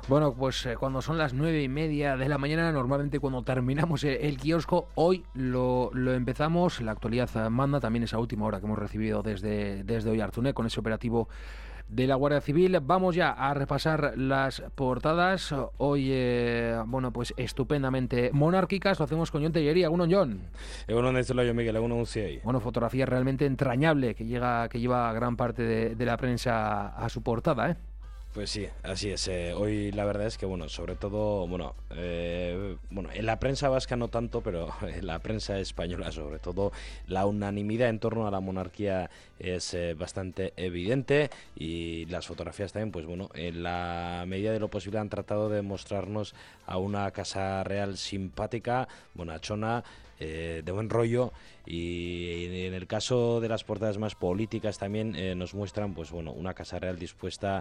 Bueno, pues cuando son las 9:30 de la mañana, normalmente cuando terminamos el kiosco, hoy lo empezamos. La actualidad manda también esa última hora que hemos recibido desde Oiartzun, con ese operativo de la Guardia Civil. Vamos ya a repasar las portadas. Hoy, bueno, pues estupendamente monárquicas. Lo hacemos con Jon Tellería. Uno, Jon. Egunon decirlo yo, Miguel, uno un Bueno, fotografía realmente entrañable que lleva gran parte de la prensa a su portada, ¿eh? Pues sí, así es. Hoy la verdad es que, bueno, sobre todo, bueno, en la prensa vasca no tanto, pero en la prensa española sobre todo, la unanimidad en torno a la monarquía es bastante evidente, y las fotografías también, pues bueno, en la medida de lo posible han tratado de mostrarnos a una casa real simpática, bonachona, de buen rollo, y en el caso de las portadas más políticas también nos muestran, pues bueno, una casa real dispuesta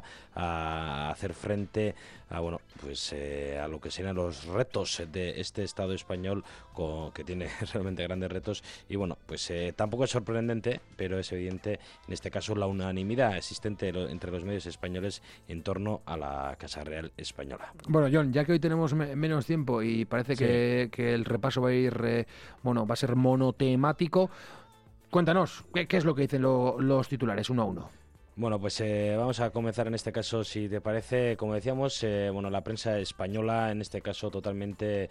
a hacer frente a, bueno, pues a lo que serían los retos de este Estado español, que tiene realmente grandes retos. Y bueno, pues tampoco es sorprendente, pero es evidente en este caso la unanimidad existente entre los medios españoles en torno a la Casa Real española. Bueno, Jon, ya que hoy tenemos menos tiempo y parece Sí. que el repaso va a ir, va a ser monotemático, cuéntanos, ¿qué es lo que dicen los titulares uno a uno? Bueno, pues vamos a comenzar en este caso, si te parece. Como decíamos, bueno, la prensa española, en este caso totalmente,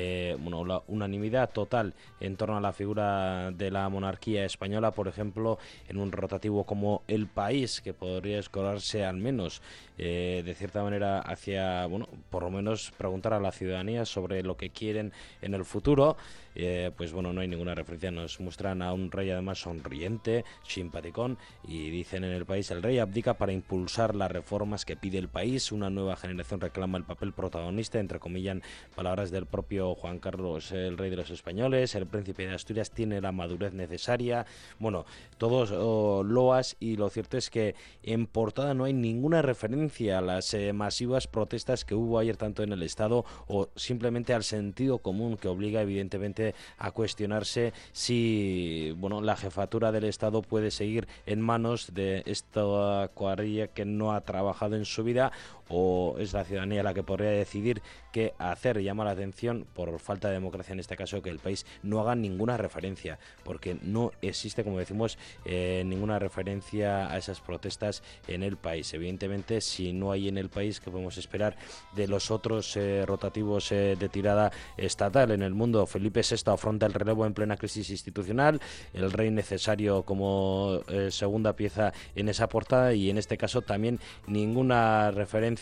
la unanimidad total en torno a la figura de la monarquía española, por ejemplo, en un rotativo como El País, que podría escolarse al menos, de cierta manera, hacia, bueno, por lo menos preguntar a la ciudadanía sobre lo que quieren en el futuro. Pues bueno, no hay ninguna referencia. Nos muestran a un rey además sonriente, simpaticón, y dicen en El País: el rey abdica para impulsar las reformas que pide el país. Una nueva generación reclama el papel protagonista, entrecomillan palabras del propio Juan Carlos, el rey de los españoles. El príncipe de Asturias tiene la madurez necesaria. Bueno, todos loas, y lo cierto es que en portada no hay ninguna referencia a las masivas protestas que hubo ayer, tanto en el Estado, o simplemente al sentido común, que obliga evidentemente a cuestionarse si, bueno, la jefatura del Estado puede seguir en manos de esta cuadrilla que no ha trabajado en su vida, o es la ciudadanía la que podría decidir qué hacer. Llama la atención, por falta de democracia en este caso, que El País no haga ninguna referencia, porque no existe, como decimos, ninguna referencia a esas protestas en El País. Evidentemente, si no hay en El País, ¿qué podemos esperar de los otros rotativos de tirada estatal en el mundo? Felipe VI afronta el relevo en plena crisis institucional, el rey necesario como segunda pieza en esa portada, y en este caso también ninguna referencia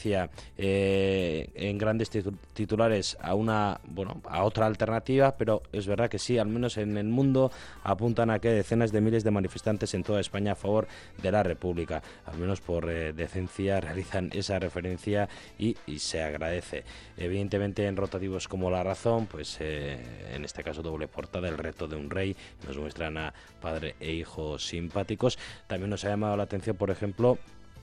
en grandes titulares a otra alternativa, pero es verdad que sí, al menos en el mundo apuntan a que decenas de miles de manifestantes en toda España a favor de la República, al menos por decencia realizan esa referencia, y se agradece. Evidentemente en rotativos como La Razón, pues en este caso doble portada, el reto de un rey, nos muestran a padre e hijo simpáticos. También nos ha llamado la atención, por ejemplo,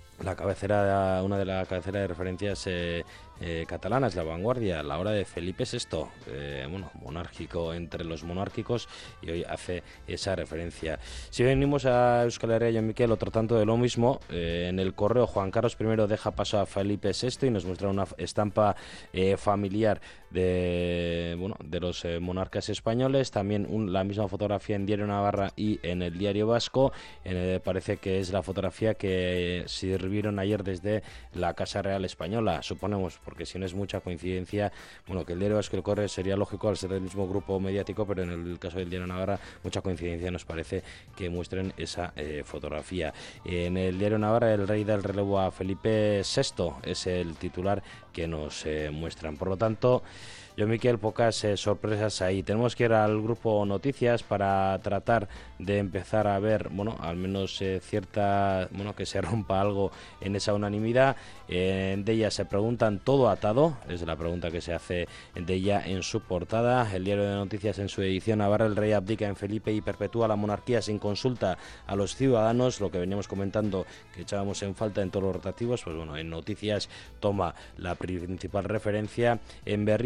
una de las cabeceras de referencias catalanas, La Vanguardia, la hora de Felipe VI, monárquico entre los monárquicos, y hoy hace esa referencia. Si venimos a Euskal Herria, Jon Miquel, otro tanto de lo mismo. En El Correo, Juan Carlos I deja paso a Felipe VI, y nos muestra una estampa familiar de los monarcas españoles. También la misma fotografía en Diario Navarra y en el Diario Vasco. Parece que es la fotografía que sirvieron ayer desde la Casa Real Española, suponemos, porque si no es mucha coincidencia, que el Diario Vasco y El Correo sería lógico al ser del mismo grupo mediático, pero en el caso del Diario Navarra mucha coincidencia nos parece que muestren esa fotografía. En el Diario Navarra, el rey da el relevo a Felipe VI, es el titular que nos muestran. Por lo tanto, Jon Miquel, pocas sorpresas ahí. Tenemos que ir al grupo Noticias para tratar de empezar a ver, al menos que se rompa algo en esa unanimidad. De ella se preguntan: ¿todo atado? Es la pregunta que se hace de ella en su portada. El Diario de Noticias, en su edición Navarra, el rey abdica en Felipe y perpetúa la monarquía sin consulta a los ciudadanos. Lo que veníamos comentando, que echábamos en falta en todos los rotativos, pues en Noticias toma la principal referencia. En Berria, juego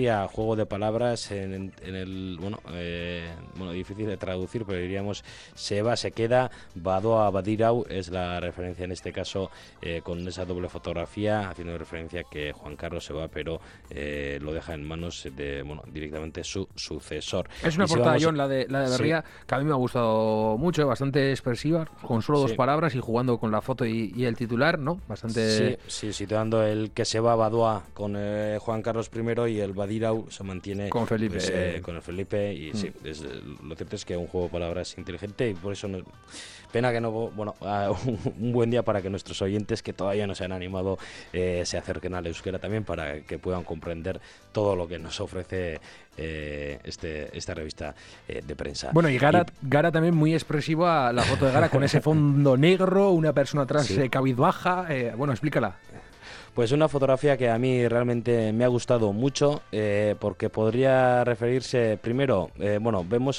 juego de palabras en el bueno, difícil de traducir, pero diríamos se va, se queda, Badoa Badirau es la referencia en este caso, con esa doble fotografía, haciendo referencia que Juan Carlos se va, pero lo deja en manos de, bueno, directamente su sucesor. Es una portada, John, la de Berría, sí, que a mí me ha gustado mucho, bastante expresiva, con solo dos palabras y jugando con la foto y el titular, ¿no? Bastante... Sí, situando el que se va Badoa con Juan Carlos I y el Badirau se mantiene con Felipe. Pues, con el Felipe, y sí, lo cierto es que un juego de palabras inteligente, y por eso pena que no, bueno, un buen día para que nuestros oyentes que todavía no se han animado se acerquen al euskera también, para que puedan comprender todo lo que nos ofrece esta revista de prensa. Bueno, y Gara también muy expresiva, la foto de Gara con ese fondo negro, una persona atrás cabizbaja, bueno, explícala. Pues una fotografía que a mí realmente me ha gustado mucho, porque podría referirse, primero, bueno, vemos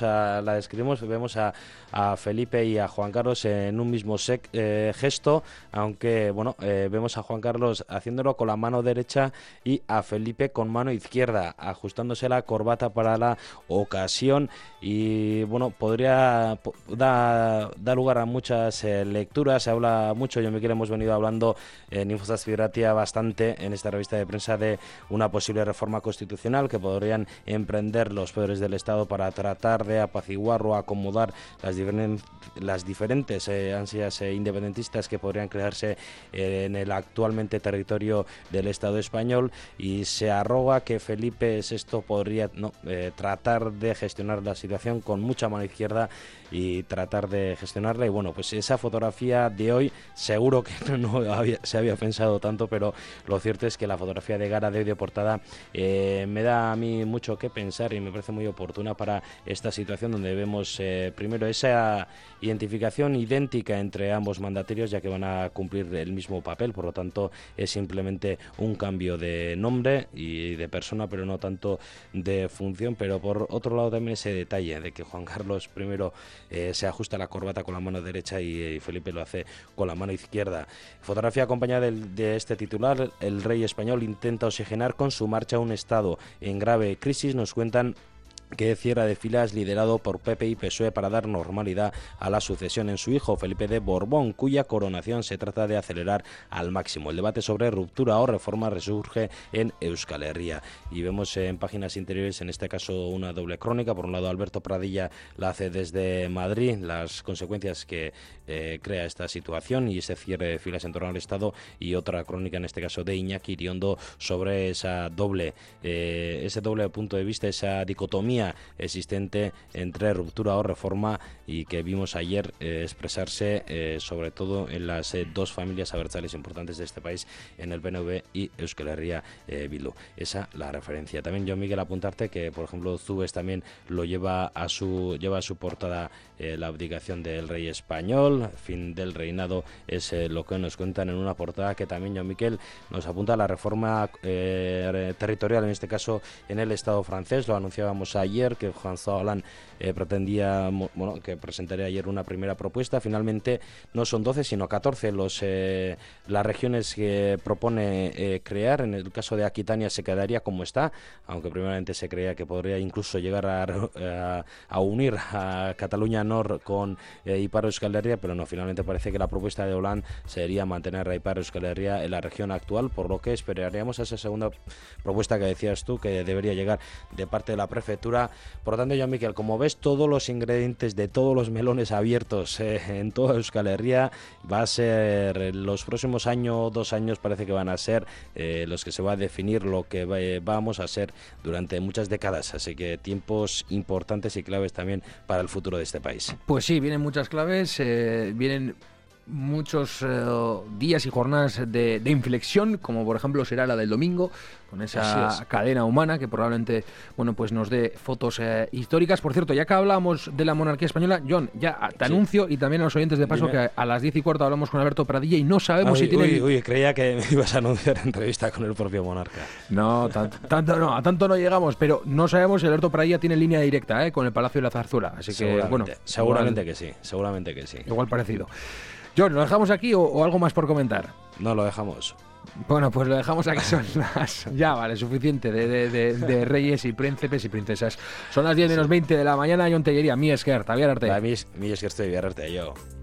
a Felipe y a Juan Carlos en un mismo gesto, aunque, bueno, vemos a Juan Carlos haciéndolo con la mano derecha y a Felipe con mano izquierda, ajustándose la corbata para la ocasión, y, bueno, podría dar lugar a muchas lecturas. Se habla mucho, yo me quiero, hemos venido hablando en Infostas Fibratia bastante en esta revista de prensa de una posible reforma constitucional que podrían emprender los poderes del Estado para tratar de apaciguar o acomodar las diferentes ansias independentistas que podrían crearse en el actualmente territorio del Estado español, y se arroga que Felipe VI podría tratar de gestionar la situación con mucha mano izquierda y tratar de gestionarla. Y bueno, pues esa fotografía de hoy seguro que no se había pensado tanto, pero lo cierto es que la fotografía de Gara de hoy de portada me da a mí mucho que pensar y me parece muy oportuna para esta situación, donde vemos primero esa identificación idéntica entre ambos mandatarios, ya que van a cumplir el mismo papel, por lo tanto es simplemente un cambio de nombre y de persona, pero no tanto de función. Pero por otro lado también ese detalle de que Juan Carlos I se ajusta la corbata con la mano derecha y Felipe lo hace con la mano izquierda. Fotografía acompañada de este titular: el rey español intenta oxigenar con su marcha un estado en grave crisis. Nos cuentan que cierra de filas liderado por PP y PSOE para dar normalidad a la sucesión en su hijo Felipe de Borbón, cuya coronación se trata de acelerar al máximo. El debate sobre ruptura o reforma resurge en Euskal Herria, y vemos en páginas interiores, en este caso, una doble crónica. Por un lado, Alberto Pradilla la hace desde Madrid, las consecuencias que crea esta situación y ese cierre de filas en torno al Estado, y otra crónica, en este caso de Iñaki Iriondo, sobre ese doble punto de vista, esa dicotomía existente entre ruptura o reforma, y que vimos ayer expresarse sobre todo en las dos familias abertzales importantes de este país, en el PNV y Euskal Herria Bildu. Esa la referencia. También yo, Miguel, apuntarte que, por ejemplo, Zubes también lo lleva a su portada la abdicación del rey español, fin del reinado, es lo que nos cuentan en una portada que también, yo, Miquel, nos apunta a la reforma territorial, en este caso en el Estado francés. Lo anunciábamos ayer, que François Hollande pretendía, bueno, que presentaría ayer una primera propuesta. Finalmente no son 12 sino 14 las regiones que propone crear. En el caso de Aquitania se quedaría como está, aunque primeramente se creía que podría incluso llegar a unir a Cataluña Nord con Ipar Euskal Herria, pero no, finalmente parece que la propuesta de Hollande sería mantener a Ipar Euskal Herria en la región actual, por lo que esperaríamos a esa segunda propuesta que decías tú, que debería llegar de parte de la prefectura. Por lo tanto, yo, Miquel, como ves, todos los ingredientes de todos los melones abiertos en toda Euskal Herria, va a ser los próximos 2 años parece que van a ser los que se va a definir lo que vamos a ser durante muchas décadas, así que tiempos importantes y claves también para el futuro de este país. Pues sí, vienen muchas claves, vienen muchos días y jornadas de inflexión, como por ejemplo será la del domingo, con esa cadena humana que probablemente, bueno, pues nos dé fotos históricas. Por cierto, ya que hablamos de la monarquía española, John, ya te anuncio, y también a los oyentes de paso, que a las 10:15 hablamos con Alberto Pradilla y no sabemos si tiene... Uy, creía que me ibas a anunciar entrevista con el propio monarca. No, a tanto no llegamos, pero no sabemos si Alberto Pradilla tiene línea directa con el Palacio de la Zarzuela, así que, bueno... Seguramente que sí. Igual parecido. John, ¿lo dejamos aquí o algo más por comentar? No, lo dejamos. Bueno, pues lo dejamos aquí, son ya vale, suficiente de reyes y príncipes y princesas. Son las 10 menos 20 de la mañana, Jon Tellería, mi esker, Tabiar Arte. Mi esker, estoy Arte, yo.